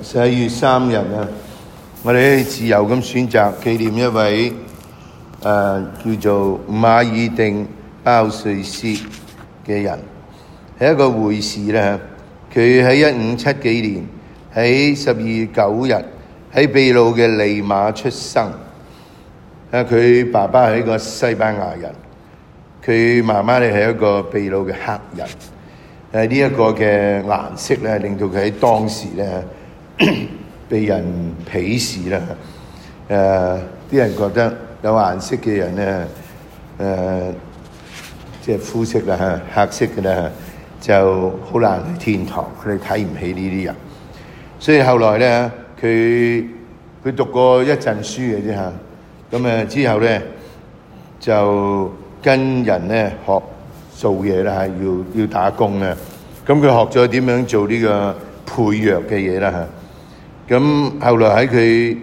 11月3日啊，我哋自由咁選擇紀念一位叫做馬爾定鮑瑞斯嘅人，係一個會士啦。佢喺1570幾年喺12月9日喺秘魯嘅利馬出生。佢爸爸係一個西班牙人，佢媽媽咧係一個秘魯嘅黑人。呢一個嘅顏色咧，令到佢喺當時咧被人鄙視啦。啲人覺得有顏色嘅人咧，即係膚色啦黑色嘅咧，就好難去天堂。佢哋睇唔起呢啲人，所以後來咧，佢讀過一陣書嘅啫嚇。咁之後咧就跟人咧學做嘢啦，要打工啦。咁佢學咗點樣做呢個配藥嘅嘢啦嚇。咁後來喺佢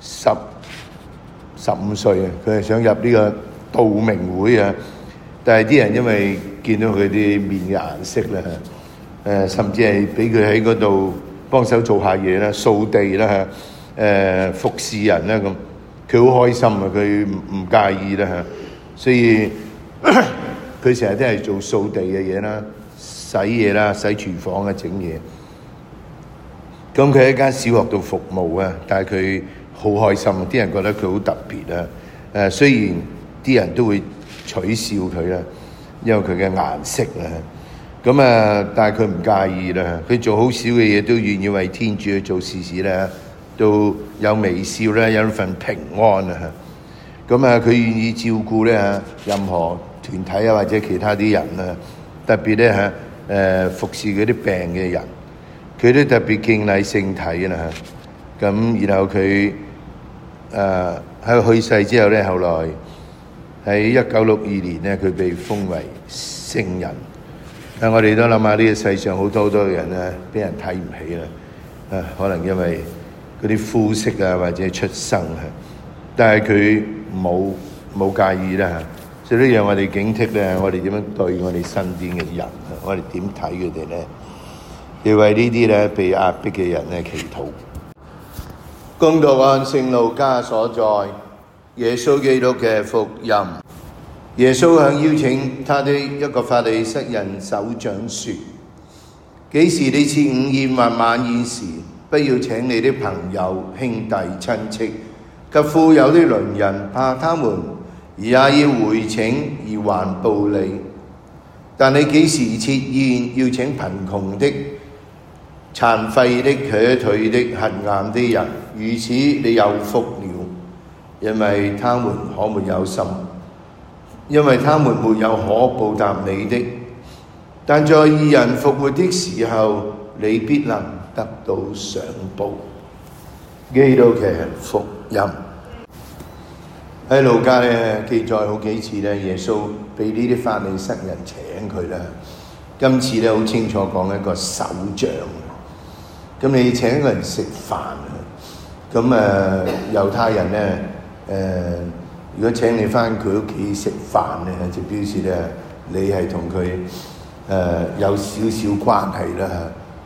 15歲啊，佢係想入呢個道明會啊，但係啲人因為見到佢啲面嘅顏色啦，甚至係俾佢喺嗰度幫手做下嘢啦，掃地啦嚇，服侍人啦咁，佢好開心啊，佢唔介意啦嚇，所以佢成日都係做掃地嘅嘢啦、洗嘢啦、洗廚房啊、整嘢。咁佢喺間小學度服務啊，但係佢好開心，啲人覺得佢好特別啊。雖然啲人都會取笑佢啦，因為佢嘅顏色啦。咁但係佢唔介意啦。佢做好少嘅嘢都願意為天主去做事啦，都有微笑啦，有一份平安啊。咁佢願意照顧咧任何團體啊或者其他啲人啊，特別咧服侍嗰啲病嘅人，佢都特別敬禮聖體啦。咁然後佢喺去世之後咧，後來喺1962年咧，佢被封為聖人。我哋都諗下呢個世上好多人咧，俾人睇唔起啦。可能因為嗰啲膚色啊或者出生啊，但係佢冇介意啦。所以都讓我哋警惕咧，我哋點樣對我哋身邊嘅人，我哋點睇佢哋咧？要為呢啲咧被壓迫嘅人咧祈禱。恭讀按聖路加所載耶穌基督嘅福音。耶穌向邀請他的一個法利塞人首長說：幾時你設午宴或晚宴時，不要請你的朋友、兄弟、親戚及富有的鄰人，怕他們而也要回請而還報你。但你幾時設宴，要請貧窮的、殘廢的、瘸腿的、瞎眼的人，如此你有福了，因為他們沒有可報答你的。但在義人復活的時候，你必能得到賞報。基督嘅福音。喺路加咧記載好幾次咧，耶穌俾呢啲法利塞人請佢啦。今次咧好清楚講一個首長。咁你請一個人食飯啊？咁猶太人咧如果請你返佢屋企食飯咧，就表示咧你係同佢有少少關係啦。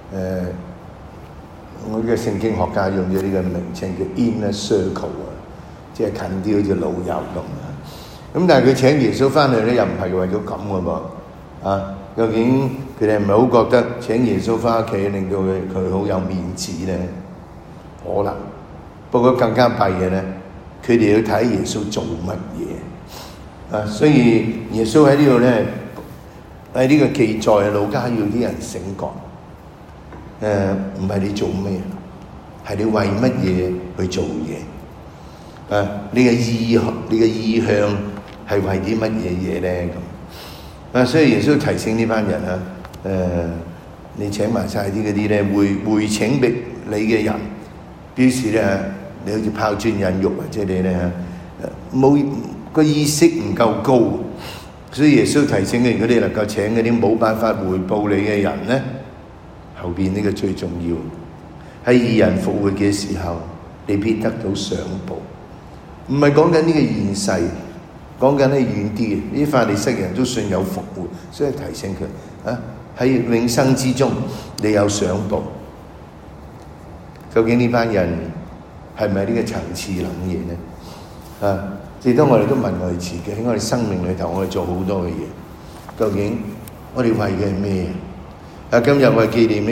我嘅聖經學家用咗呢個名稱叫 inner circle 啊。即係近啲好似老友咁啊！咁但係佢請耶穌翻去咧，又唔係為咗咁嘅噃。究竟佢哋係咪好覺得請耶穌翻屋企令到佢好有面子咧？可能。不過更加弊嘅咧，佢哋要睇耶穌做乜嘢。所以耶穌喺呢度咧，喺呢個記載，路加要啲人醒覺。唔係你做咩，係你為乜嘢去做嘢？你嘅意向係為啲乜嘢嘢咧？咁所以耶穌提醒呢班人你請埋晒啲嗰啲咧回請俾你嘅人，表示咧你好似拋磚引玉，或者你咧冇個意識唔夠高，所以耶穌提醒佢，如果你能夠請嗰啲冇辦法回報你嘅人咧，後邊呢個最重要，喺義人復活嘅時候，你必得到賞報。唔係講緊呢個現世，講緊咧遠啲嘅。呢啲法利塞人都信有復活，所以提醒佢喺永生之中你有賞報。 究竟呢班人係咪呢個層次諗嘢呢？至多我哋都問我哋自己，喺我哋生命裏頭，我哋做好多嘅嘢，究竟我哋為嘅係咩？今日我哋紀念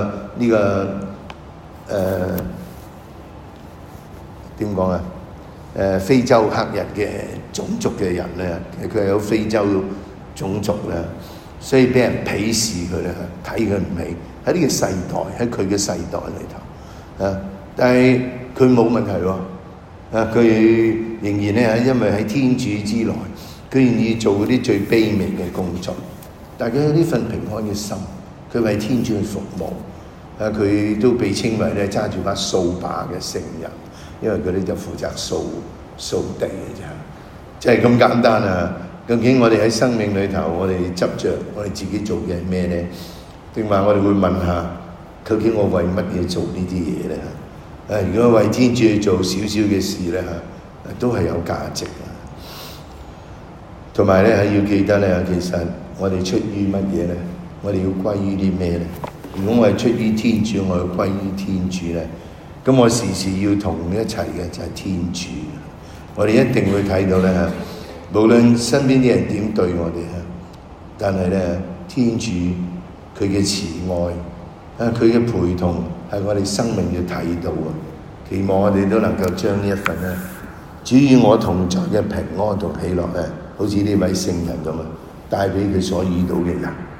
點講啊？非洲黑人嘅種族嘅人咧，佢係有非洲種族咧，所以俾人鄙視佢咧，睇佢唔起。喺呢個世代，喺佢嘅世代裏頭，但係佢冇問題喎。佢仍然咧，因為喺天主之內，佢願意做嗰啲最卑微嘅工作，但係佢有呢份平安嘅心，佢為天主去服務。佢都被稱為咧揸住把掃把嘅聖人，因為佢哋就負責掃地嘅啫，就係咁簡單啊！究竟我哋喺生命裏頭，我哋執着我哋自己做嘅係咩咧？定話我哋會問下，究竟我為乜嘢做呢啲嘢咧？如果為天主去做少少嘅事咧，都係有價值嘅。同埋咧，要記得咧，其實我哋出於乜嘢咧？我哋要歸於啲咩咧？如果我係出於天主，我要歸於天主咧，咁我時時要同一齊嘅就係天主。我哋一定會睇到咧，無論身邊啲人點對我哋，但係咧，天主佢嘅慈愛佢嘅陪同係我哋生命要睇到啊！期望我哋都能夠將呢一份咧，主與我同在嘅平安同喜樂咧，好似呢位聖人咁啊，帶俾佢所遇到嘅人。